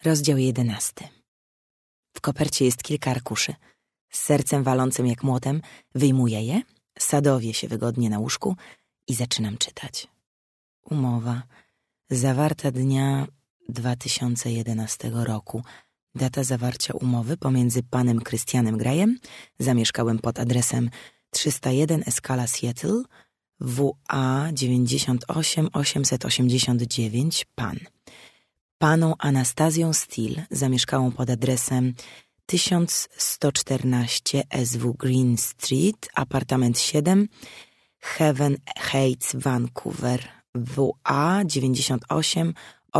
Rozdział 11. W kopercie jest kilka arkuszy. Z sercem walącym jak młotem wyjmuję je, sadowię się wygodnie na łóżku i zaczynam czytać. Umowa zawarta dnia 2011 roku. Data zawarcia umowy pomiędzy panem Christianem Grayem, zamieszkałym pod adresem 301 Escala Seattle, WA 98 889 pan. Paną Anastazją Steele, zamieszkałą pod adresem 1114 SW Green Street, apartament 7, Heaven Heights, Vancouver, WA 98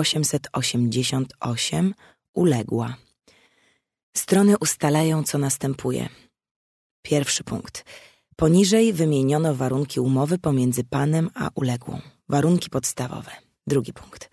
888, uległa. Strony ustalają, co następuje. Pierwszy punkt. Poniżej wymieniono warunki umowy pomiędzy panem a uległą. Warunki podstawowe. Drugi punkt.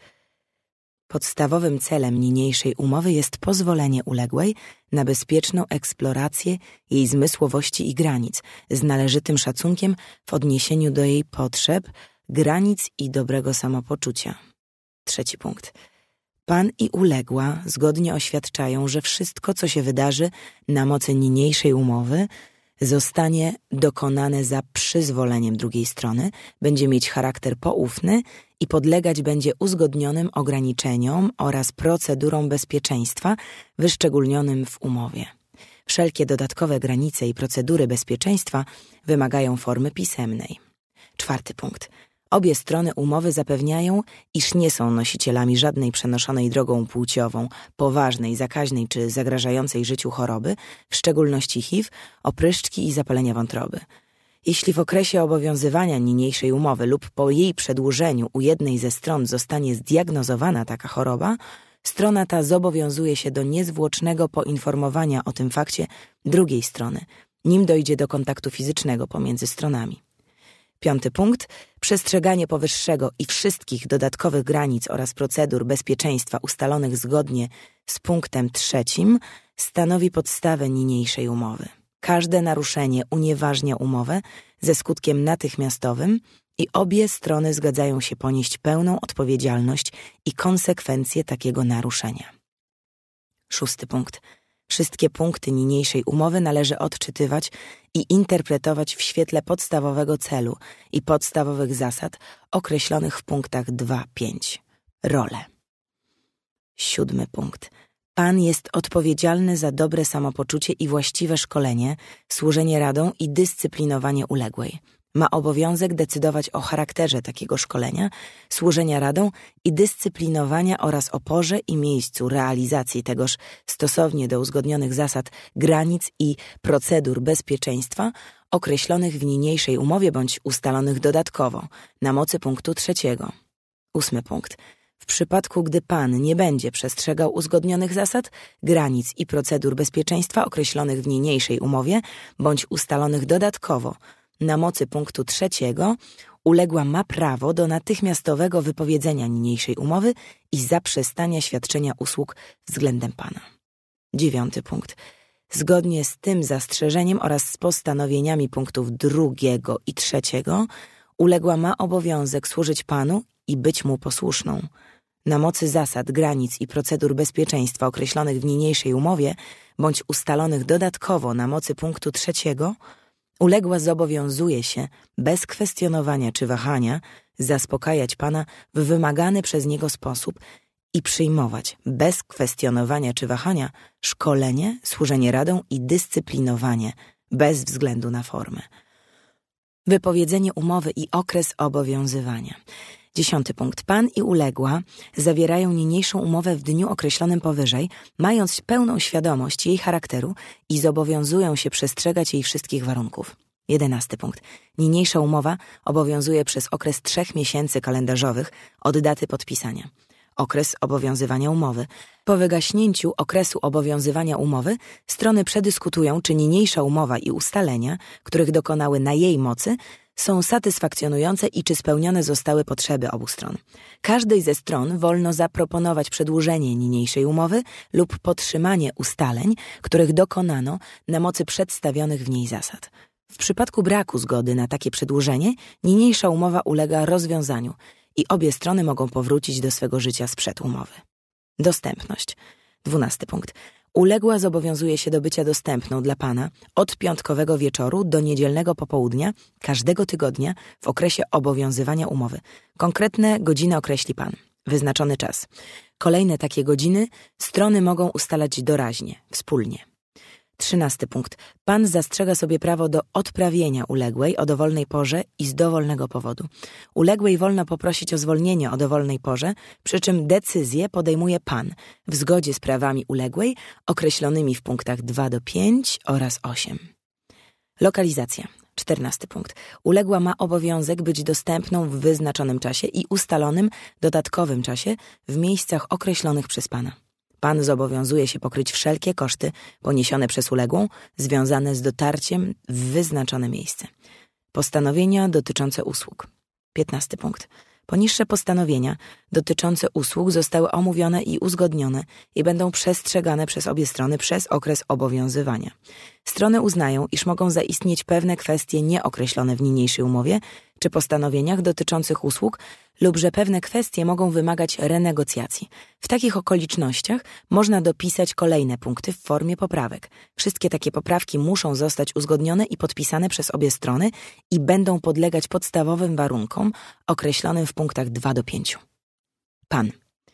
Podstawowym celem niniejszej umowy jest pozwolenie uległej na bezpieczną eksplorację jej zmysłowości i granic z należytym szacunkiem w odniesieniu do jej potrzeb, granic i dobrego samopoczucia. Trzeci punkt. Pan i uległa zgodnie oświadczają, że wszystko, co się wydarzy na mocy niniejszej umowy, zostanie dokonane za przyzwoleniem drugiej strony, będzie mieć charakter poufny i podlegać będzie uzgodnionym ograniczeniom oraz procedurom bezpieczeństwa wyszczególnionym w umowie. Wszelkie dodatkowe granice i procedury bezpieczeństwa wymagają formy pisemnej. Czwarty punkt. Obie strony umowy zapewniają, iż nie są nosicielami żadnej przenoszonej drogą płciową, poważnej, zakaźnej czy zagrażającej życiu choroby, w szczególności HIV, opryszczki i zapalenia wątroby. Jeśli w okresie obowiązywania niniejszej umowy lub po jej przedłużeniu u jednej ze stron zostanie zdiagnozowana taka choroba, strona ta zobowiązuje się do niezwłocznego poinformowania o tym fakcie drugiej strony, nim dojdzie do kontaktu fizycznego pomiędzy stronami. Piąty punkt. Przestrzeganie powyższego i wszystkich dodatkowych granic oraz procedur bezpieczeństwa ustalonych zgodnie z punktem 3 stanowi podstawę niniejszej umowy. Każde naruszenie unieważnia umowę ze skutkiem natychmiastowym i obie strony zgadzają się ponieść pełną odpowiedzialność i konsekwencje takiego naruszenia. Szósty punkt. Wszystkie punkty niniejszej umowy należy odczytywać i interpretować w świetle podstawowego celu i podstawowych zasad określonych w punktach 2-5. Role. Siódmy punkt. Pan jest odpowiedzialny za dobre samopoczucie i właściwe szkolenie, służenie radą i dyscyplinowanie uległej. Ma obowiązek decydować o charakterze takiego szkolenia, służenia radą i dyscyplinowania oraz o porze i miejscu realizacji tegoż stosownie do uzgodnionych zasad, granic i procedur bezpieczeństwa określonych w niniejszej umowie bądź ustalonych dodatkowo na mocy punktu 3. Ósmy punkt. W przypadku, gdy pan nie będzie przestrzegał uzgodnionych zasad, granic i procedur bezpieczeństwa określonych w niniejszej umowie bądź ustalonych dodatkowo na mocy punktu 3, uległa ma prawo do natychmiastowego wypowiedzenia niniejszej umowy i zaprzestania świadczenia usług względem pana. 9 punkt. Zgodnie z tym zastrzeżeniem oraz z postanowieniami punktów 2 i 3, uległa ma obowiązek służyć panu i być mu posłuszną. Na mocy zasad, granic i procedur bezpieczeństwa określonych w niniejszej umowie bądź ustalonych dodatkowo na mocy punktu 3, uległa zobowiązuje się, bez kwestionowania czy wahania, zaspokajać pana w wymagany przez niego sposób i przyjmować, bez kwestionowania czy wahania, szkolenie, służenie radą i dyscyplinowanie, bez względu na formę. Wypowiedzenie umowy i okres obowiązywania. 10 punkt. Pan i uległa zawierają niniejszą umowę w dniu określonym powyżej, mając pełną świadomość jej charakteru i zobowiązują się przestrzegać jej wszystkich warunków. 11 punkt. Niniejsza umowa obowiązuje przez okres 3 miesięcy kalendarzowych od daty podpisania. Okres obowiązywania umowy. Po wygaśnięciu okresu obowiązywania umowy strony przedyskutują, czy niniejsza umowa i ustalenia, których dokonały na jej mocy, są satysfakcjonujące i czy spełnione zostały potrzeby obu stron. Każdej ze stron wolno zaproponować przedłużenie niniejszej umowy lub podtrzymanie ustaleń, których dokonano na mocy przedstawionych w niej zasad. W przypadku braku zgody na takie przedłużenie, niniejsza umowa ulega rozwiązaniu i obie strony mogą powrócić do swego życia sprzed umowy. Dostępność. 12 punkt. Uległa zobowiązuje się do bycia dostępną dla pana od piątkowego wieczoru do niedzielnego popołudnia każdego tygodnia w okresie obowiązywania umowy. Konkretne godziny określi pan. Wyznaczony czas. Kolejne takie godziny strony mogą ustalać doraźnie, wspólnie. 13 punkt. Pan zastrzega sobie prawo do odprawienia uległej o dowolnej porze i z dowolnego powodu. Uległej wolno poprosić o zwolnienie o dowolnej porze, przy czym decyzję podejmuje pan w zgodzie z prawami uległej określonymi w punktach 2 do 5 oraz 8. Lokalizacja. 14 punkt. Uległa ma obowiązek być dostępną w wyznaczonym czasie i ustalonym dodatkowym czasie w miejscach określonych przez pana. Pan zobowiązuje się pokryć wszelkie koszty poniesione przez uległą związane z dotarciem w wyznaczone miejsce. Postanowienia dotyczące usług. 15 punkt. Poniższe postanowienia dotyczące usług zostały omówione i uzgodnione i będą przestrzegane przez obie strony przez okres obowiązywania. Strony uznają, iż mogą zaistnieć pewne kwestie nieokreślone w niniejszej umowie czy postanowieniach dotyczących usług lub że pewne kwestie mogą wymagać renegocjacji. W takich okolicznościach można dopisać kolejne punkty w formie poprawek. Wszystkie takie poprawki muszą zostać uzgodnione i podpisane przez obie strony i będą podlegać podstawowym warunkom określonym w punktach 2 do 5. Pan.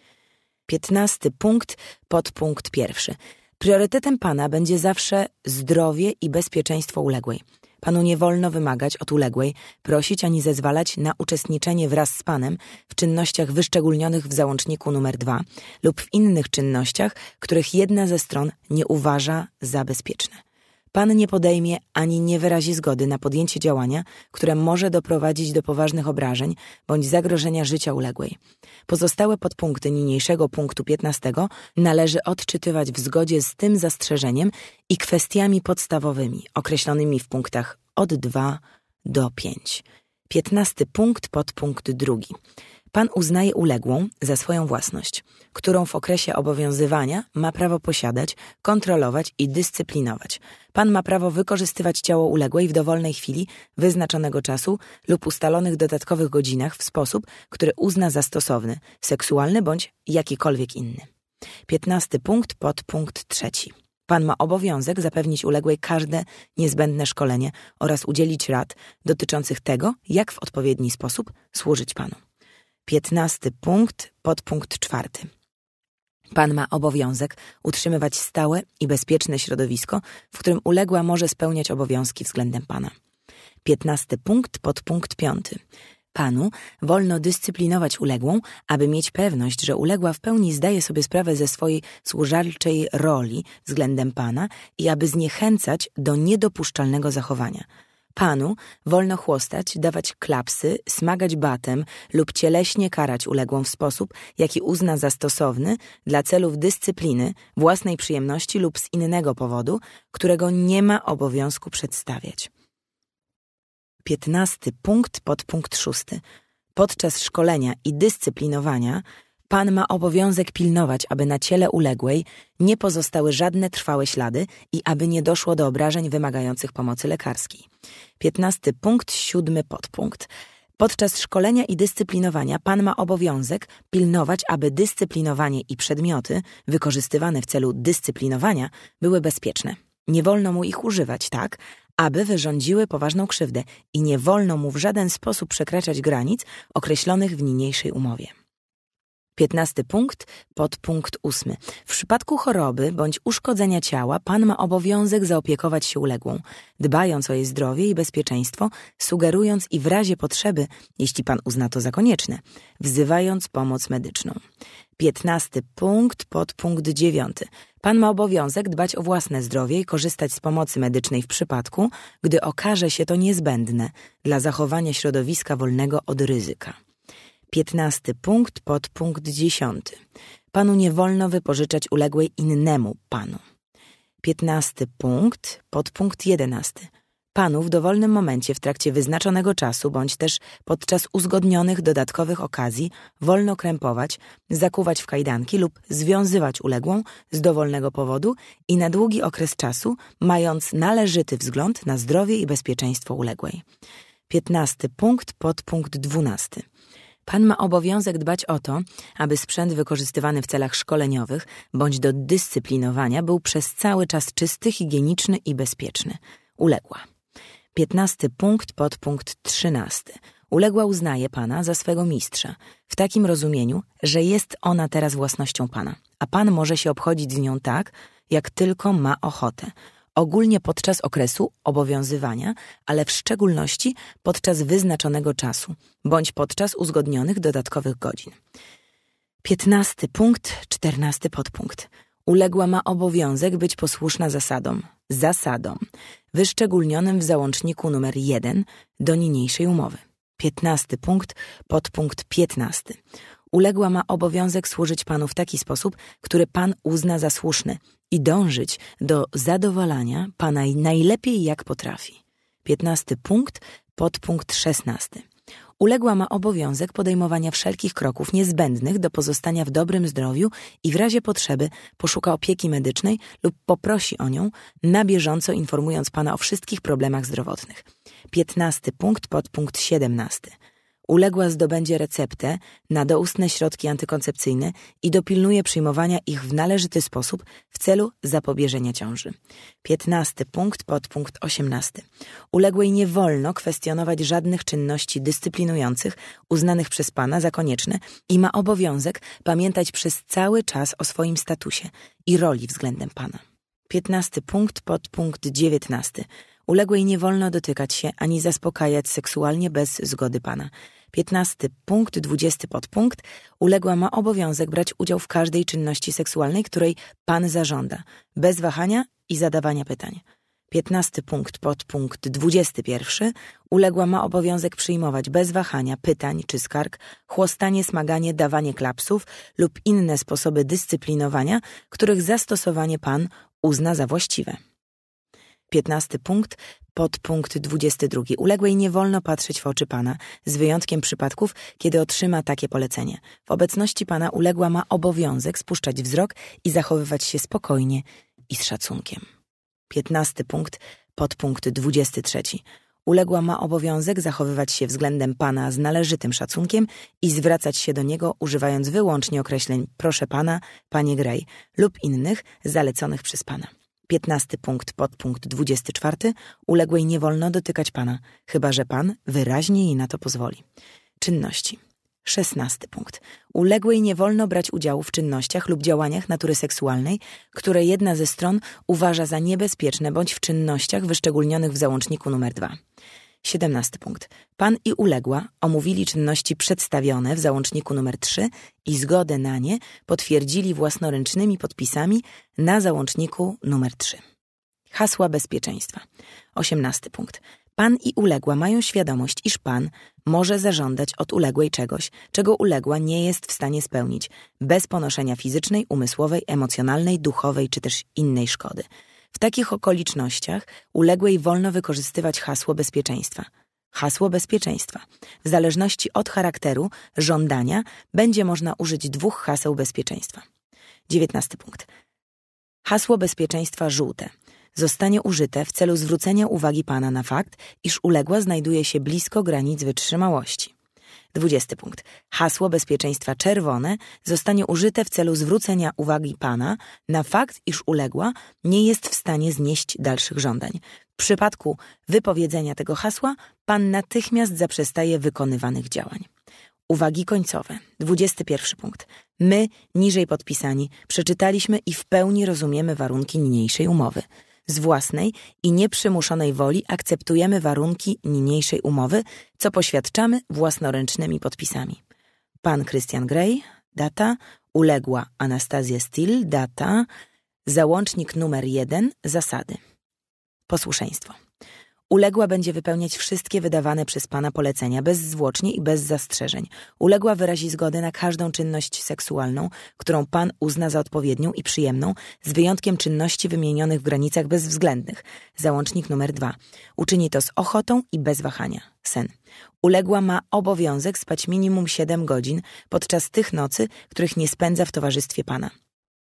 15 punkt, podpunkt 1. Priorytetem pana będzie zawsze zdrowie i bezpieczeństwo uległej. Panu nie wolno wymagać od uległej, prosić ani zezwalać na uczestniczenie wraz z panem w czynnościach wyszczególnionych w załączniku nr 2 lub w innych czynnościach, których jedna ze stron nie uważa za bezpieczne. Pan nie podejmie ani nie wyrazi zgody na podjęcie działania, które może doprowadzić do poważnych obrażeń bądź zagrożenia życia uległej. Pozostałe podpunkty niniejszego punktu 15 należy odczytywać w zgodzie z tym zastrzeżeniem i kwestiami podstawowymi określonymi w punktach od 2 do 5. 15 punkt, podpunkt 2. Pan uznaje uległą za swoją własność, którą w okresie obowiązywania ma prawo posiadać, kontrolować i dyscyplinować. Pan ma prawo wykorzystywać ciało uległej w dowolnej chwili wyznaczonego czasu lub ustalonych dodatkowych godzinach w sposób, który uzna za stosowny, seksualny bądź jakikolwiek inny. 15 punkt, podpunkt 3. Pan ma obowiązek zapewnić uległej każde niezbędne szkolenie oraz udzielić rad dotyczących tego, jak w odpowiedni sposób służyć panu. 15 punkt, podpunkt 4. Pan ma obowiązek utrzymywać stałe i bezpieczne środowisko, w którym uległa może spełniać obowiązki względem pana. 15 punkt, podpunkt 5. Panu wolno dyscyplinować uległą, aby mieć pewność, że uległa w pełni zdaje sobie sprawę ze swojej służalczej roli względem pana i aby zniechęcać do niedopuszczalnego zachowania. Panu wolno chłostać, dawać klapsy, smagać batem lub cieleśnie karać uległą w sposób, jaki uzna za stosowny dla celów dyscypliny, własnej przyjemności lub z innego powodu, którego nie ma obowiązku przedstawiać. 15 punkt, podpunkt 6. Podczas szkolenia i dyscyplinowania pan ma obowiązek pilnować, aby na ciele uległej nie pozostały żadne trwałe ślady i aby nie doszło do obrażeń wymagających pomocy lekarskiej. 15 punkt, 7 podpunkt. Podczas szkolenia i dyscyplinowania pan ma obowiązek pilnować, aby dyscyplinowanie i przedmioty wykorzystywane w celu dyscyplinowania były bezpieczne. Nie wolno mu ich używać tak, aby wyrządziły poważną krzywdę i nie wolno mu w żaden sposób przekraczać granic określonych w niniejszej umowie. 15 punkt, podpunkt 8. W przypadku choroby bądź uszkodzenia ciała pan ma obowiązek zaopiekować się uległą, dbając o jej zdrowie i bezpieczeństwo, sugerując i w razie potrzeby, jeśli pan uzna to za konieczne, wzywając pomoc medyczną. 15 punkt, podpunkt 9. Pan ma obowiązek dbać o własne zdrowie i korzystać z pomocy medycznej w przypadku, gdy okaże się to niezbędne dla zachowania środowiska wolnego od ryzyka. 15 punkt, podpunkt 10. Panu nie wolno wypożyczać uległej innemu panu. 15 punkt, podpunkt 11. Panu w dowolnym momencie w trakcie wyznaczonego czasu bądź też podczas uzgodnionych dodatkowych okazji wolno krępować, zakuwać w kajdanki lub związywać uległą z dowolnego powodu i na długi okres czasu, mając należyty wzgląd na zdrowie i bezpieczeństwo uległej. 15 punkt, podpunkt 12. Pan ma obowiązek dbać o to, aby sprzęt wykorzystywany w celach szkoleniowych bądź do dyscyplinowania był przez cały czas czysty, higieniczny i bezpieczny. Uległa. 15 punkt, podpunkt 13. Uległa uznaje pana za swego mistrza, w takim rozumieniu, że jest ona teraz własnością pana, a pan może się obchodzić z nią tak, jak tylko ma ochotę. Ogólnie podczas okresu obowiązywania, ale w szczególności podczas wyznaczonego czasu, bądź podczas uzgodnionych dodatkowych godzin. 15 punkt, 14 podpunkt. Uległa ma obowiązek być posłuszna zasadom, wyszczególnionym w załączniku numer 1 do niniejszej umowy. 15 punkt, podpunkt 15. Uległa ma obowiązek służyć panu w taki sposób, który pan uzna za słuszny i dążyć do zadowalania pana najlepiej jak potrafi. 15 punkt, podpunkt 16. Uległa ma obowiązek podejmowania wszelkich kroków niezbędnych do pozostania w dobrym zdrowiu i w razie potrzeby poszuka opieki medycznej lub poprosi o nią, na bieżąco informując pana o wszystkich problemach zdrowotnych. 15 punkt, podpunkt 17. Uległa zdobędzie receptę na doustne środki antykoncepcyjne i dopilnuje przyjmowania ich w należyty sposób w celu zapobieżenia ciąży. 15 punkt, podpunkt 18. Uległej nie wolno kwestionować żadnych czynności dyscyplinujących uznanych przez pana za konieczne i ma obowiązek pamiętać przez cały czas o swoim statusie i roli względem pana. 15 punkt, podpunkt 19. Uległej nie wolno dotykać się ani zaspokajać seksualnie bez zgody pana. 15 punkt, 20 podpunkt. Uległa ma obowiązek brać udział w każdej czynności seksualnej, której pan zażąda, bez wahania i zadawania pytań. 15 punkt, podpunkt 21. Uległa ma obowiązek przyjmować bez wahania pytań czy skarg, chłostanie, smaganie, dawanie klapsów lub inne sposoby dyscyplinowania, których zastosowanie pan uzna za właściwe. 15 punkt, podpunkt 22. Uległej nie wolno patrzeć w oczy pana, z wyjątkiem przypadków, kiedy otrzyma takie polecenie. W obecności pana uległa ma obowiązek spuszczać wzrok i zachowywać się spokojnie i z szacunkiem. 15 punkt, podpunkt 23. Uległa ma obowiązek zachowywać się względem pana z należytym szacunkiem i zwracać się do niego używając wyłącznie określeń proszę pana, panie Gray lub innych zaleconych przez pana. 15 punkt, podpunkt 24. Uległej nie wolno dotykać pana, chyba że pan wyraźnie jej na to pozwoli. Czynności. 16 punkt. Uległej nie wolno brać udziału w czynnościach lub działaniach natury seksualnej, które jedna ze stron uważa za niebezpieczne bądź w czynnościach wyszczególnionych w załączniku numer 2. 17 punkt. Pan i uległa omówili czynności przedstawione w załączniku numer 3 i zgodę na nie potwierdzili własnoręcznymi podpisami na załączniku numer 3. Hasła bezpieczeństwa. 18 punkt. Pan i uległa mają świadomość, iż pan może zażądać od uległej czegoś, czego uległa nie jest w stanie spełnić, bez ponoszenia fizycznej, umysłowej, emocjonalnej, duchowej czy też innej szkody. W takich okolicznościach uległej wolno wykorzystywać hasło bezpieczeństwa. Hasło bezpieczeństwa. W zależności od charakteru żądania będzie można użyć 2 haseł bezpieczeństwa. 19 punkt. Hasło bezpieczeństwa żółte zostanie użyte w celu zwrócenia uwagi pana na fakt, iż uległa znajduje się blisko granic wytrzymałości. 20 punkt. Hasło bezpieczeństwa czerwone zostanie użyte w celu zwrócenia uwagi pana na fakt, iż uległa nie jest w stanie znieść dalszych żądań. W przypadku wypowiedzenia tego hasła pan natychmiast zaprzestaje wykonywanych działań. Uwagi końcowe. 21 punkt. My, niżej podpisani, przeczytaliśmy i w pełni rozumiemy warunki niniejszej umowy. Z własnej i nieprzymuszonej woli akceptujemy warunki niniejszej umowy, co poświadczamy własnoręcznymi podpisami. Pan Christian Gray, data, uległa Anastazja Steele, data, załącznik numer 1, zasady. Posłuszeństwo. Uległa będzie wypełniać wszystkie wydawane przez pana polecenia bezzwłocznie i bez zastrzeżeń. Uległa wyrazi zgodę na każdą czynność seksualną, którą pan uzna za odpowiednią i przyjemną, z wyjątkiem czynności wymienionych w granicach bezwzględnych. Załącznik numer 2. Uczyni to z ochotą i bez wahania. Sen. Uległa ma obowiązek spać minimum 7 godzin podczas tych nocy, których nie spędza w towarzystwie pana.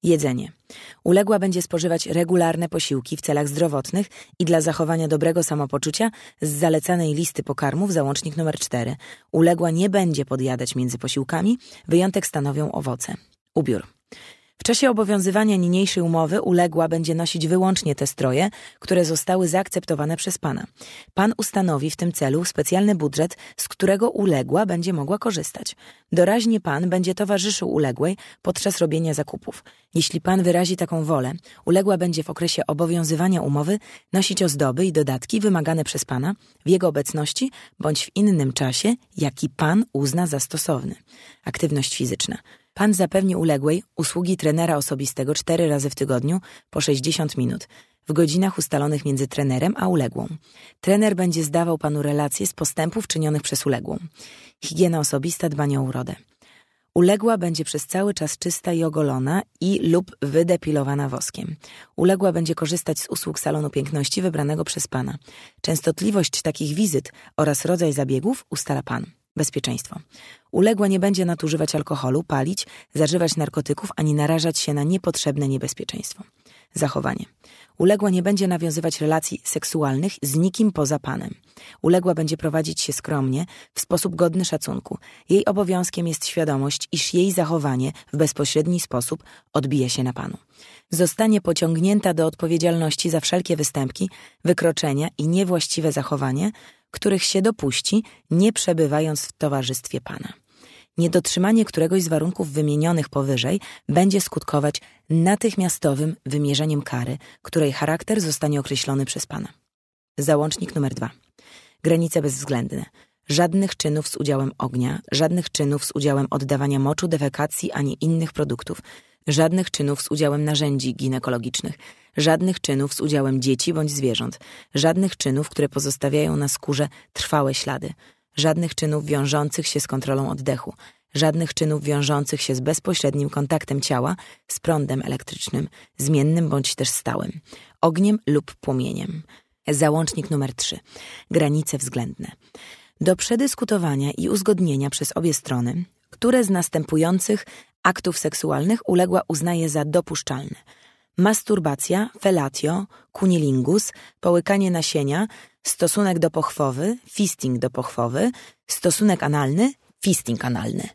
Jedzenie. Uległa będzie spożywać regularne posiłki w celach zdrowotnych i dla zachowania dobrego samopoczucia z zalecanej listy pokarmów, załącznik nr 4. Uległa nie będzie podjadać między posiłkami, wyjątek stanowią owoce. Ubiór. W czasie obowiązywania niniejszej umowy uległa będzie nosić wyłącznie te stroje, które zostały zaakceptowane przez pana. Pan ustanowi w tym celu specjalny budżet, z którego uległa będzie mogła korzystać. Doraźnie pan będzie towarzyszył uległej podczas robienia zakupów. Jeśli pan wyrazi taką wolę, uległa będzie w okresie obowiązywania umowy nosić ozdoby i dodatki wymagane przez pana w jego obecności bądź w innym czasie, jaki pan uzna za stosowny. Aktywność fizyczna. Pan zapewni uległej usługi trenera osobistego 4 razy w tygodniu po 60 minut, w godzinach ustalonych między trenerem a uległą. Trener będzie zdawał panu relacje z postępów czynionych przez uległą. Higiena osobista, dbanie o urodę. Uległa będzie przez cały czas czysta i ogolona lub wydepilowana woskiem. Uległa będzie korzystać z usług salonu piękności wybranego przez pana. Częstotliwość takich wizyt oraz rodzaj zabiegów ustala pan. Bezpieczeństwo. Uległa nie będzie nadużywać alkoholu, palić, zażywać narkotyków, ani narażać się na niepotrzebne niebezpieczeństwo. Zachowanie. Uległa nie będzie nawiązywać relacji seksualnych z nikim poza panem. Uległa będzie prowadzić się skromnie, w sposób godny szacunku. Jej obowiązkiem jest świadomość, iż jej zachowanie w bezpośredni sposób odbije się na panu. Zostanie pociągnięta do odpowiedzialności za wszelkie występki, wykroczenia i niewłaściwe zachowanie, których się dopuści, nie przebywając w towarzystwie pana. Niedotrzymanie któregoś z warunków wymienionych powyżej będzie skutkować natychmiastowym wymierzeniem kary, której charakter zostanie określony przez pana. Załącznik nr 2. Granice bezwzględne. Żadnych czynów z udziałem ognia, żadnych czynów z udziałem oddawania moczu, defekacji ani innych produktów, żadnych czynów z udziałem narzędzi ginekologicznych, żadnych czynów z udziałem dzieci bądź zwierząt, żadnych czynów, które pozostawiają na skórze trwałe ślady, żadnych czynów wiążących się z kontrolą oddechu, żadnych czynów wiążących się z bezpośrednim kontaktem ciała z prądem elektrycznym, zmiennym bądź też stałym, ogniem lub płomieniem. Załącznik nr 3. Granice względne. Do przedyskutowania i uzgodnienia przez obie strony, które z następujących aktów seksualnych uległa uznaje za dopuszczalne. Masturbacja, fellatio, cunnilingus, połykanie nasienia, stosunek do pochwowy, fisting do pochwowy, stosunek analny, fisting analny.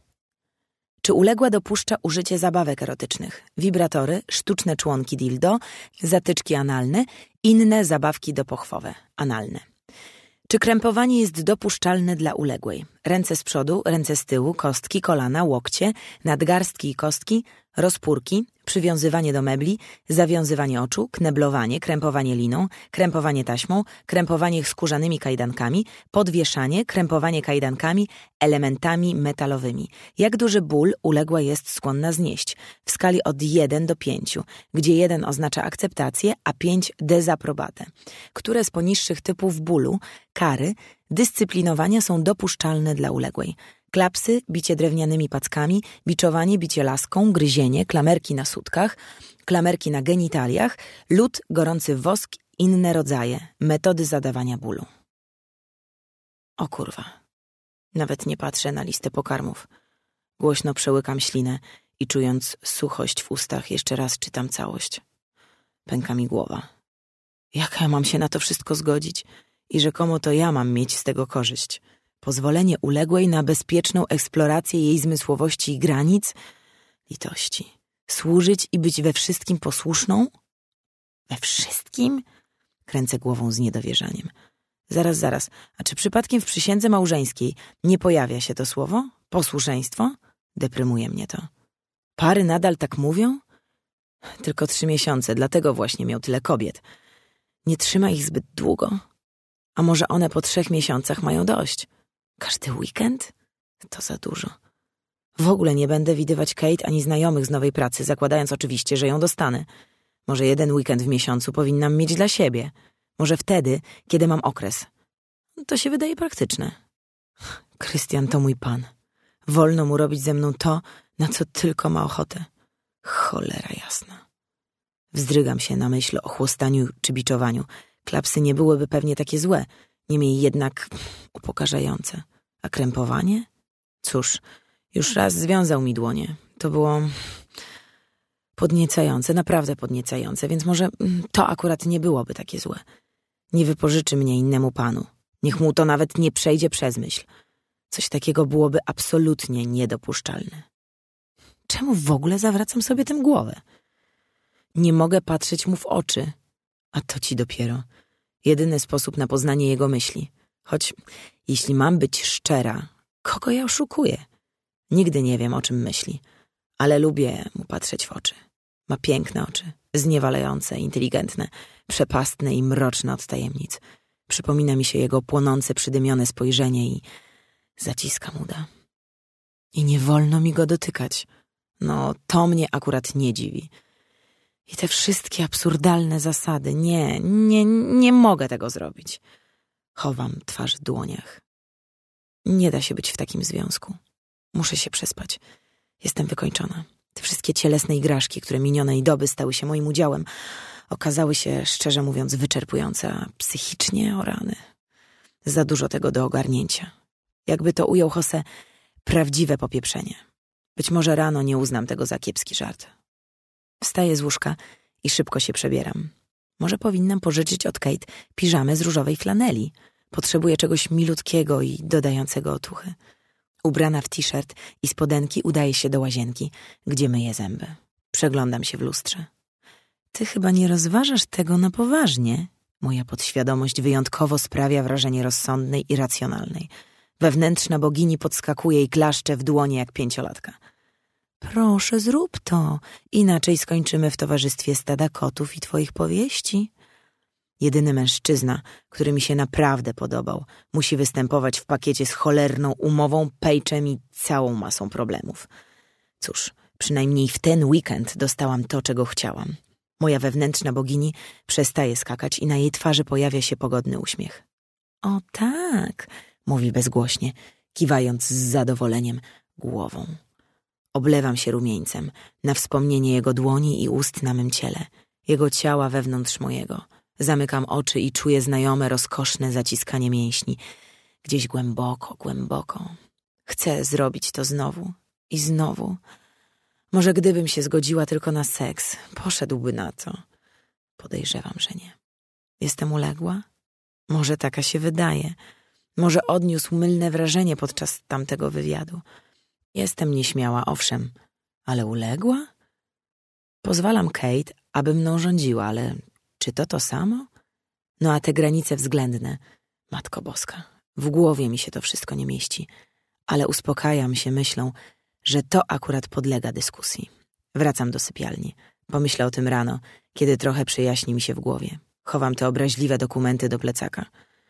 Czy uległa dopuszcza użycie zabawek erotycznych, wibratory, sztuczne członki dildo, zatyczki analne, inne zabawki dopochwowe, analne? Czy krępowanie jest dopuszczalne dla uległej? Ręce z przodu, ręce z tyłu, kostki, kolana, łokcie, nadgarstki i kostki, rozpórki, przywiązywanie do mebli, zawiązywanie oczu, kneblowanie, krępowanie liną, krępowanie taśmą, krępowanie skórzanymi kajdankami, podwieszanie, krępowanie kajdankami, elementami metalowymi. Jak duży ból uległa jest skłonna znieść? W skali od 1 do 5, gdzie 1 oznacza akceptację, a 5 dezaprobatę. Które z poniższych typów bólu, kary, dyscyplinowania są dopuszczalne dla uległej? Klapsy, bicie drewnianymi packami, biczowanie, bicie laską, gryzienie, klamerki na sutkach, klamerki na genitaliach, lód, gorący wosk, inne rodzaje, metody zadawania bólu. O kurwa. Nawet nie patrzę na listę pokarmów. Głośno przełykam ślinę i czując suchość w ustach jeszcze raz czytam całość. Pęka mi głowa. Jak ja mam się na to wszystko zgodzić? I rzekomo to ja mam mieć z tego korzyść. Pozwolenie uległej na bezpieczną eksplorację jej zmysłowości i granic? Litości. Służyć i być we wszystkim posłuszną? We wszystkim? Kręcę głową z niedowierzaniem. Zaraz. A czy przypadkiem w przysiędze małżeńskiej nie pojawia się to słowo? Posłuszeństwo? Deprymuje mnie to. Pary nadal tak mówią? Tylko 3 miesiące, dlatego właśnie miał tyle kobiet. Nie trzyma ich zbyt długo? A może one po 3 miesiącach mają dość? Każdy weekend? To za dużo. W ogóle nie będę widywać Kate ani znajomych z nowej pracy, zakładając oczywiście, że ją dostanę. Może 1 weekend w miesiącu powinnam mieć dla siebie. Może wtedy, kiedy mam okres. To się wydaje praktyczne. Krystian to mój pan. Wolno mu robić ze mną to, na co tylko ma ochotę. Cholera jasna. Wzdrygam się na myśl o chłostaniu czy biczowaniu. Klapsy nie byłyby pewnie takie złe, niemniej jednak upokarzające. A krępowanie? Cóż, już raz związał mi dłonie. To było Podniecające, naprawdę podniecające, więc może to akurat nie byłoby takie złe. Nie wypożyczy mnie innemu panu. Niech mu to nawet nie przejdzie przez myśl. Coś takiego byłoby absolutnie niedopuszczalne. Czemu w ogóle zawracam sobie tym głowę? Nie mogę patrzeć mu w oczy. A to ci dopiero jedyny sposób na poznanie jego myśli. Choć, jeśli mam być szczera, kogo ja oszukuję? Nigdy nie wiem, o czym myśli, ale lubię mu patrzeć w oczy. Ma piękne oczy, zniewalające, inteligentne, przepastne i mroczne od tajemnic. Przypomina mi się jego płonące, przydymione spojrzenie i zaciskam uda. I nie wolno mi go dotykać. No, to mnie akurat nie dziwi. I te wszystkie absurdalne zasady. Nie mogę tego zrobić. Chowam twarz w dłoniach. Nie da się być w takim związku. Muszę się przespać. Jestem wykończona. Te wszystkie cielesne igraszki, które minionej doby stały się moim udziałem, okazały się, szczerze mówiąc, wyczerpujące, a psychicznie o rany. Za dużo tego do ogarnięcia. Jakby to ujął Jose, prawdziwe popieprzenie. Być może rano nie uznam tego za kiepski żart. Wstaję z łóżka i szybko się przebieram. Może powinnam pożyczyć od Kate piżamę z różowej flaneli. Potrzebuję czegoś milutkiego i dodającego otuchy. Ubrana w t-shirt i spodenki udaję się do łazienki, gdzie myję zęby. Przeglądam się w lustrze. Ty chyba nie rozważasz tego na poważnie. Moja podświadomość wyjątkowo sprawia wrażenie rozsądnej i racjonalnej. Wewnętrzna bogini podskakuje i klaszcze w dłonie jak 5-latka. Proszę, zrób to, inaczej skończymy w towarzystwie stada kotów i twoich powieści. Jedyny mężczyzna, który mi się naprawdę podobał, musi występować w pakiecie z cholerną umową, pejczem i całą masą problemów. Cóż, przynajmniej w ten weekend dostałam to, czego chciałam. Moja wewnętrzna bogini przestaje skakać i na jej twarzy pojawia się pogodny uśmiech. O tak, mówi bezgłośnie, kiwając z zadowoleniem głową. Oblewam się rumieńcem na wspomnienie jego dłoni i ust na mym ciele, jego ciała wewnątrz mojego. Zamykam oczy i czuję znajome, rozkoszne zaciskanie mięśni. Gdzieś głęboko, głęboko. Chcę zrobić to znowu i znowu. Może gdybym się zgodziła tylko na seks, poszedłby na to. Podejrzewam, że nie. Jestem uległa? Może taka się wydaje. Może odniósł mylne wrażenie podczas tamtego wywiadu. Jestem nieśmiała, owszem, ale uległa? Pozwalam Kate, aby mną rządziła, ale czy to samo? No a te granice względne, Matko Boska, w głowie mi się to wszystko nie mieści, ale uspokajam się myślą, że to akurat podlega dyskusji. Wracam do sypialni. Pomyślę o tym rano, kiedy trochę przejaśni mi się w głowie. Chowam te obraźliwe dokumenty do plecaka.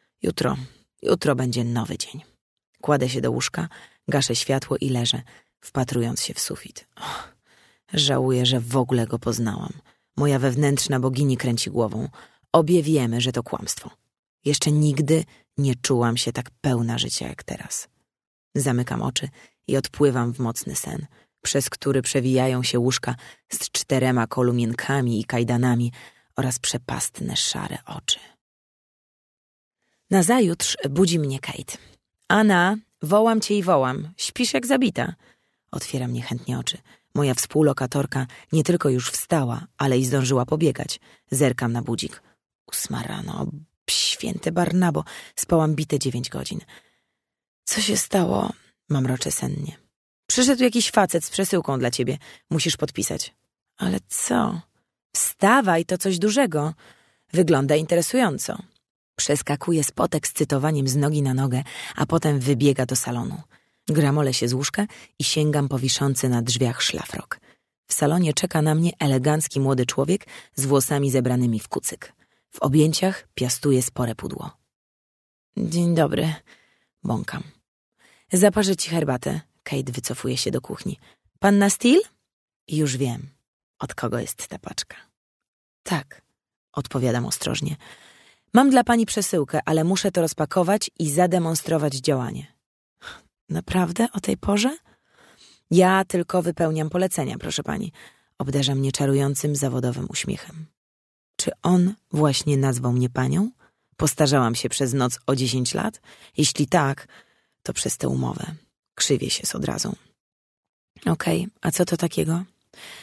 Jutro będzie nowy dzień. Kładę się do łóżka, gaszę światło i leżę, wpatrując się w sufit. Żałuję, że w ogóle go poznałam. Moja wewnętrzna bogini kręci głową. Obie wiemy, że to kłamstwo. Jeszcze nigdy nie czułam się tak pełna życia jak teraz. Zamykam oczy i odpływam w mocny sen, przez który przewijają się łóżka z 4 kolumienkami i kajdanami oraz przepastne, szare oczy. Nazajutrz budzi mnie Kate. Anna, wołam cię i wołam. Śpisz jak zabita. Otwieram niechętnie oczy. Moja współlokatorka nie tylko już wstała, ale i zdążyła pobiegać. Zerkam na budzik. 8 rano. Święte Barnabo. Spałam bite 9 godzin. Co się stało? Mamroczę sennie. Przyszedł jakiś facet z przesyłką dla ciebie. Musisz podpisać. Ale co? Wstawaj, to coś dużego. Wygląda interesująco. Przeskakuje z podekscytowaniem z nogi na nogę, a potem wybiega do salonu. Gramolę się z łóżka i sięgam po wiszący na drzwiach szlafrok. W salonie czeka na mnie elegancki młody człowiek z włosami zebranymi w kucyk. W objęciach piastuje spore pudło. Dzień dobry, bąkam. Zaparzę ci herbatę. Kate wycofuje się do kuchni. Panna Steele? Już wiem, od kogo jest ta paczka. Tak, odpowiadam ostrożnie. Mam dla pani przesyłkę, ale muszę to rozpakować i zademonstrować działanie. Naprawdę o tej porze? Ja tylko wypełniam polecenia, proszę pani. Obdarza mnie czarującym, zawodowym uśmiechem. Czy on właśnie nazwał mnie panią? Postarzałam się przez noc o 10 lat? Jeśli tak, to przez tę umowę. Krzywię się z odrazą. Okej, a co to takiego?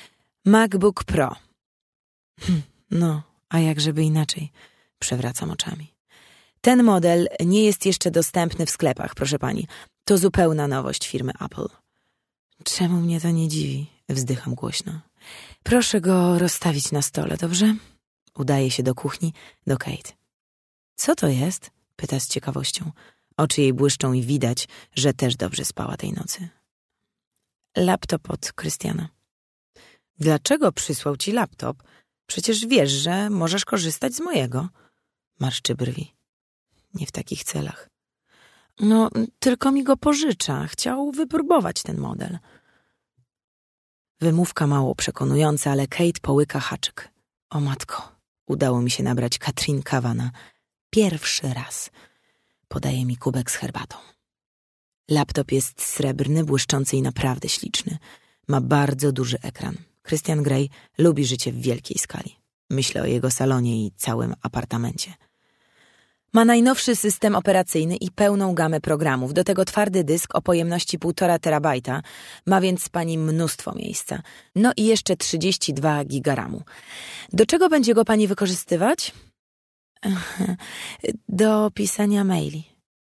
MacBook Pro. No, a jak żeby inaczej? Przewracam oczami. Ten model nie jest jeszcze dostępny w sklepach, proszę pani. To zupełna nowość firmy Apple. Czemu mnie to nie dziwi? Wzdycham głośno. Proszę go rozstawić na stole, dobrze? Udaje się do kuchni, do Kate. Co to jest? Pyta z ciekawością. Oczy jej błyszczą i widać, że też dobrze spała tej nocy. Laptop od Krystiana. Dlaczego przysłał ci laptop? Przecież wiesz, że możesz korzystać z mojego. Marszczy brwi. Nie w takich celach. No, tylko mi go pożycza. Chciał wypróbować ten model. Wymówka mało przekonująca, ale Kate połyka haczyk. O matko, udało mi się nabrać Katrin Kawana. Pierwszy raz. Podaje mi kubek z herbatą. Laptop jest srebrny, błyszczący i naprawdę śliczny. Ma bardzo duży ekran. Christian Grey lubi życie w wielkiej skali. Myślę o jego salonie i całym apartamencie. Ma najnowszy system operacyjny i pełną gamę programów. Do tego twardy dysk o pojemności 1,5 terabajta. Ma więc pani mnóstwo miejsca. No i jeszcze 32 giga ramu. Do czego będzie go pani wykorzystywać? Do pisania maili.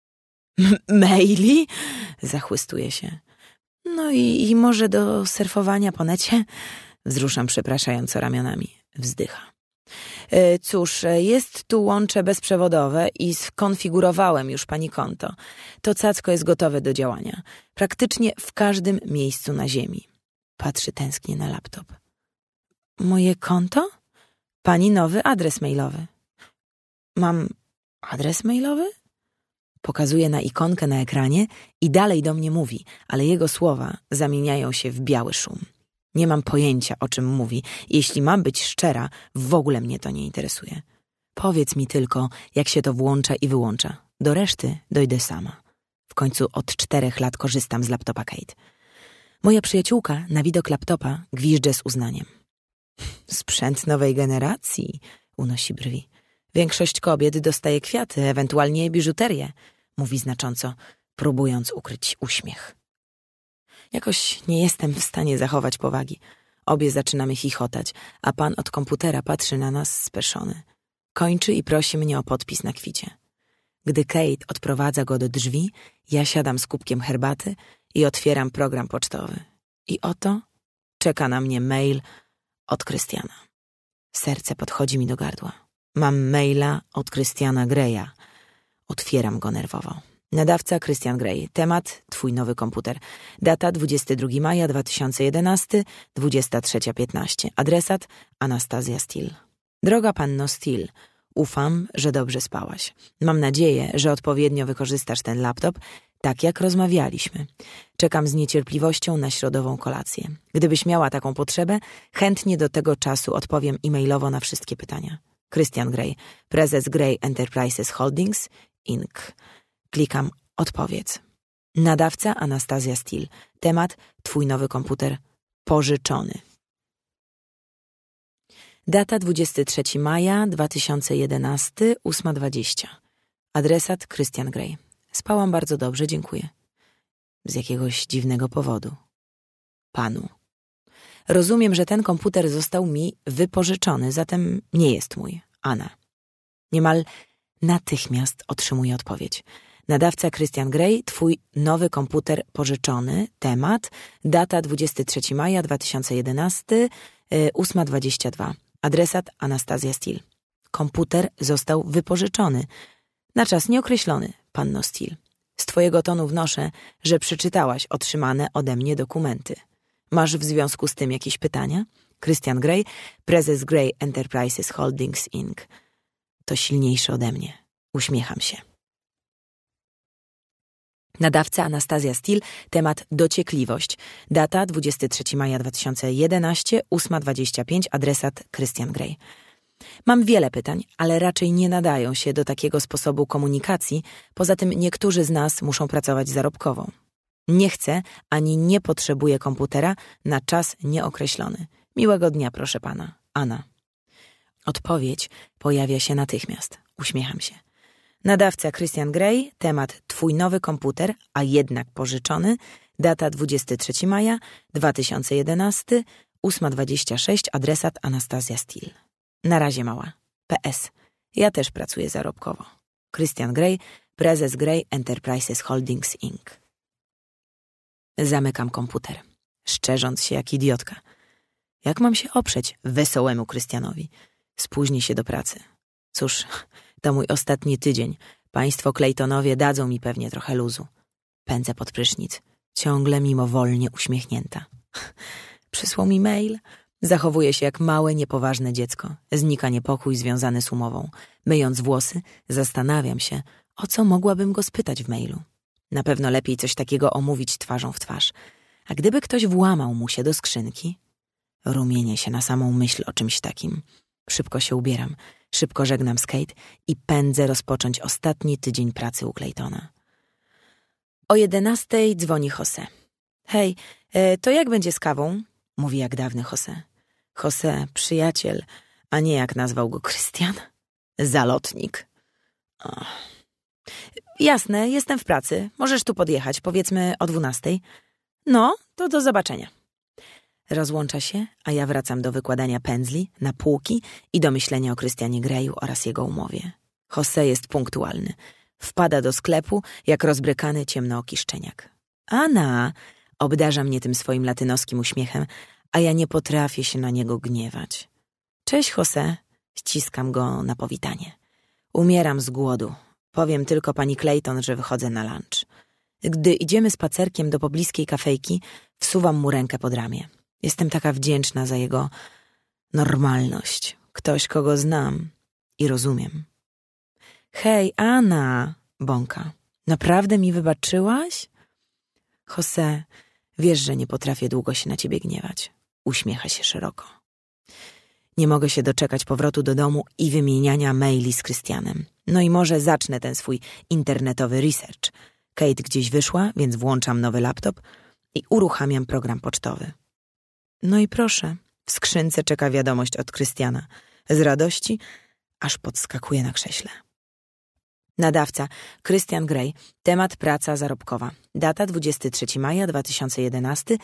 Maili? Zachłystuje się. No i może do surfowania po necie? Wzruszam przepraszająco ramionami. Wzdycha. Cóż, jest tu łącze bezprzewodowe i skonfigurowałem już pani konto. To cacko jest gotowe do działania. Praktycznie w każdym miejscu na ziemi. Patrzy tęsknie na laptop. Moje konto? Pani nowy adres mailowy. Mam adres mailowy? Pokazuje na ikonkę na ekranie i dalej do mnie mówi, ale jego słowa zamieniają się w biały szum. Nie mam pojęcia, o czym mówi. Jeśli mam być szczera, w ogóle mnie to nie interesuje. Powiedz mi tylko, jak się to włącza i wyłącza. Do reszty dojdę sama. W końcu od 4 lat korzystam z laptopa Kate. Moja przyjaciółka na widok laptopa gwizdże z uznaniem. Sprzęt nowej generacji, unosi brwi. Większość kobiet dostaje kwiaty, ewentualnie biżuterię, mówi znacząco, próbując ukryć uśmiech. Jakoś nie jestem w stanie zachować powagi. Obie zaczynamy chichotać, a pan od komputera patrzy na nas speszony. Kończy i prosi mnie o podpis na kwicie. Gdy Kate odprowadza go do drzwi, ja siadam z kubkiem herbaty i otwieram program pocztowy. I oto czeka na mnie mail od Krystiana. Serce podchodzi mi do gardła. Mam maila od Christiana Greya. Otwieram go nerwowo. Nadawca Christian Grey. Temat twój nowy komputer. Data 22 maja 2011, 23:15. Adresat Anastazja Steele. Droga panno Steele, ufam, że dobrze spałaś. Mam nadzieję, że odpowiednio wykorzystasz ten laptop, tak jak rozmawialiśmy. Czekam z niecierpliwością na środową kolację. Gdybyś miała taką potrzebę, chętnie do tego czasu odpowiem e-mailowo na wszystkie pytania. Christian Grey, prezes Grey Enterprises Holdings, Inc. Klikam odpowiedz. Nadawca Anastazja Steele. Temat twój nowy komputer pożyczony. Data 23 maja 2011, 8:20. Adresat Christian Grey. Spałam bardzo dobrze, dziękuję. Z jakiegoś dziwnego powodu. Panu. Rozumiem, że ten komputer został mi wypożyczony, zatem nie jest mój. Anna. Niemal natychmiast otrzymuję odpowiedź. Nadawca Christian Grey, twój nowy komputer pożyczony. Temat, data 23 maja 2011, 8:22. Adresat Anastazja Steele. Komputer został wypożyczony. Na czas nieokreślony, panno Steele. Z twojego tonu wnoszę, że przeczytałaś otrzymane ode mnie dokumenty. Masz w związku z tym jakieś pytania? Christian Grey, prezes Grey Enterprises Holdings Inc. To silniejsze ode mnie. Uśmiecham się. Nadawca Anastazja Steele, temat dociekliwość. Data 23 maja 2011, 8:25, adresat Christian Grey. Mam wiele pytań, ale raczej nie nadają się do takiego sposobu komunikacji, poza tym niektórzy z nas muszą pracować zarobkowo. Nie chcę ani nie potrzebuję komputera na czas nieokreślony. Miłego dnia, proszę pana. Anna. Odpowiedź pojawia się natychmiast. Uśmiecham się. Nadawca Christian Grey, temat twój nowy komputer, a jednak pożyczony, data 23 maja 2011, 8:26, adresat Anastazja Steel. Na razie, mała. PS. Ja też pracuję zarobkowo. Christian Grey, prezes Grey Enterprises Holdings Inc. Zamykam komputer, szczerząc się jak idiotka. Jak mam się oprzeć wesołemu Krystianowi? Spóźni się do pracy. Cóż, to mój ostatni tydzień. Państwo Claytonowie dadzą mi pewnie trochę luzu. Pędzę pod prysznic, ciągle mimowolnie uśmiechnięta. Przysłał mi mail. Zachowuje się jak małe, niepoważne dziecko. Znika niepokój związany z umową. Myjąc włosy, zastanawiam się, o co mogłabym go spytać w mailu. Na pewno lepiej coś takiego omówić twarzą w twarz. A gdyby ktoś włamał mu się do skrzynki? Rumienię się na samą myśl o czymś takim. Szybko się ubieram, szybko żegnam z Kate i pędzę rozpocząć ostatni tydzień pracy u Claytona. O 11:00 dzwoni Jose. Hej, to jak będzie z kawą? Mówi jak dawny Jose. Jose, przyjaciel, a nie jak nazwał go Krystian. Zalotnik. Oh. Jasne, jestem w pracy. Możesz tu podjechać, powiedzmy o 12:00. No, to do zobaczenia. Rozłącza się, a ja wracam do wykładania pędzli na półki i do myślenia o Christianie Greyu oraz jego umowie. Jose jest punktualny. Wpada do sklepu jak rozbrykany ciemnooki szczeniak. Anna obdarza mnie tym swoim latynoskim uśmiechem, a ja nie potrafię się na niego gniewać. Cześć, Jose. Ściskam go na powitanie. Umieram z głodu. Powiem tylko pani Clayton, że wychodzę na lunch. Gdy idziemy spacerkiem do pobliskiej kafejki, wsuwam mu rękę pod ramię. Jestem taka wdzięczna za jego normalność. Ktoś, kogo znam i rozumiem. Hej, Anna, bąka. Naprawdę mi wybaczyłaś? Jose, wiesz, że nie potrafię długo się na ciebie gniewać. Uśmiecha się szeroko. Nie mogę się doczekać powrotu do domu i wymieniania maili z Krystianem. No i może zacznę ten swój internetowy research. Kate gdzieś wyszła, więc włączam nowy laptop i uruchamiam program pocztowy. No i proszę, w skrzynce czeka wiadomość od Krystiana. Z radości aż podskakuje na krześle. Nadawca Christian Grey, temat praca zarobkowa. Data 23 maja 2011,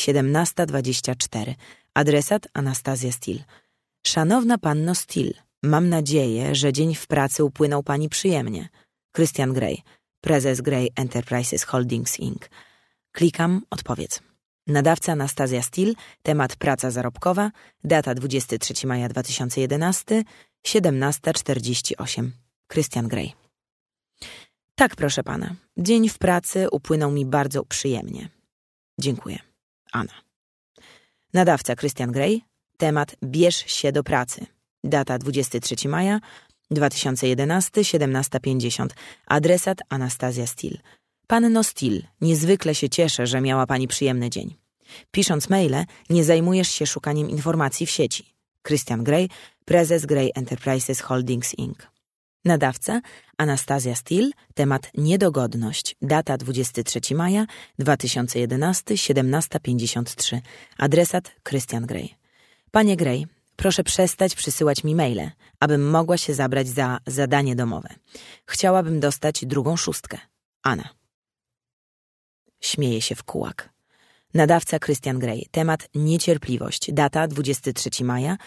17:24. Adresat Anastazja Steel. Szanowna panno Steel, mam nadzieję, że dzień w pracy upłynął pani przyjemnie. Christian Grey, prezes Grey Enterprises Holdings Inc. Klikam odpowiedz. Nadawca Anastazja Steel, temat praca zarobkowa, data 23 maja 2011, 17:48. Christian Grey. Tak, proszę pana. Dzień w pracy upłynął mi bardzo przyjemnie. Dziękuję. Anna. Nadawca Christian Grey, temat bierz się do pracy. Data 23 maja 2011, 17:50. Adresat Anastazja Steel. Panno Steel, niezwykle się cieszę, że miała pani przyjemny dzień. Pisząc maile, nie zajmujesz się szukaniem informacji w sieci. Christian Grey, prezes Grey Enterprises Holdings Inc. Nadawca Anastazja Steel, temat niedogodność. Data 23 maja 2011, 17:53. Adresat Christian Grey. Panie Grey, proszę przestać przysyłać mi maile, abym mogła się zabrać za zadanie domowe. Chciałabym dostać 2/6. Anna. Śmieje się w kułak. Nadawca Christian Grey, temat niecierpliwość. Data 23 maja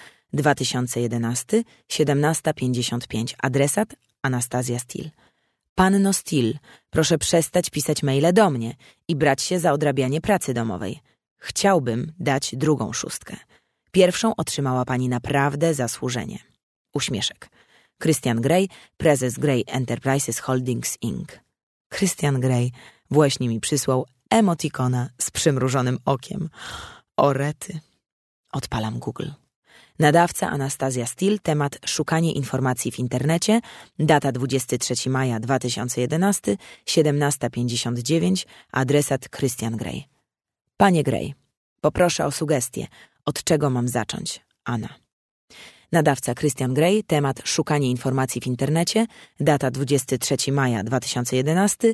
2011, 17:55. Adresat Anastazja Steel. Panno Steel, proszę przestać pisać maile do mnie i brać się za odrabianie pracy domowej. Chciałbym dać 2/6. Pierwszą otrzymała pani naprawdę zasłużenie. Uśmieszek. Christian Grey, prezes Grey Enterprises Holdings Inc. Christian Grey właśnie mi przysłał emotikona z przymrużonym okiem. O rety. Odpalam Google. Nadawca Anastazja Steel, temat szukanie informacji w internecie, data 23 maja 2011, 17:59, adresat Christian Grey. Panie Grey, poproszę o sugestie, od czego mam zacząć? Anna. Nadawca Christian Grey, temat szukanie informacji w internecie, data 23 maja 2011,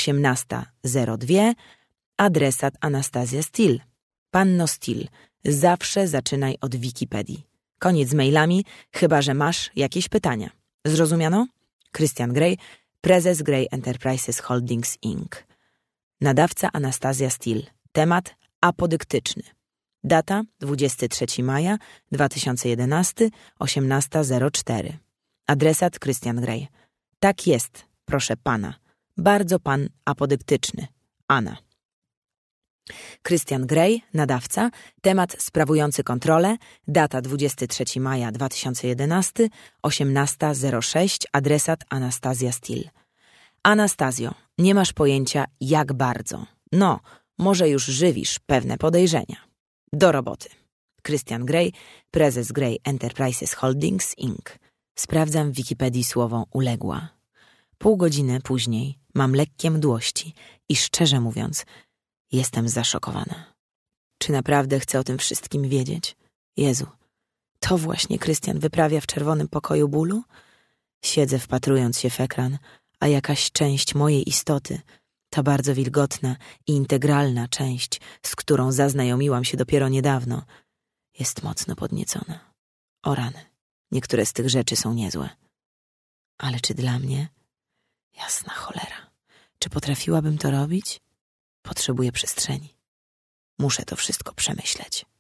18:02, adresat Anastazja Steel. Panno Steel, zawsze zaczynaj od Wikipedii. Koniec z mailami, chyba że masz jakieś pytania. Zrozumiano? Christian Grey, prezes Grey Enterprises Holdings Inc. Nadawca Anastazja Steel, temat apodyktyczny. Data 23 maja 2011, 18:04. Adresat Christian Grey. Tak jest, proszę pana. Bardzo pan apodyktyczny. Anna. Christian Grey, nadawca, temat sprawujący kontrolę, data 23 maja 2011, 18:06, adresat Anastazja Still. Anastazjo, nie masz pojęcia jak bardzo. No, może już żywisz pewne podejrzenia. Do roboty. Christian Grey, prezes Grey Enterprises Holdings Inc. Sprawdzam w Wikipedii słowo uległa. Pół godziny później mam lekkie mdłości i szczerze mówiąc, jestem zaszokowana. Czy naprawdę chcę o tym wszystkim wiedzieć? Jezu, to właśnie Krystian wyprawia w czerwonym pokoju bólu? Siedzę wpatrując się w ekran, a jakaś część mojej istoty, ta bardzo wilgotna i integralna część, z którą zaznajomiłam się dopiero niedawno, jest mocno podniecona. O rany, niektóre z tych rzeczy są niezłe. Ale czy dla mnie? Jasna cholera. Czy potrafiłabym to robić? Potrzebuję przestrzeni. Muszę to wszystko przemyśleć.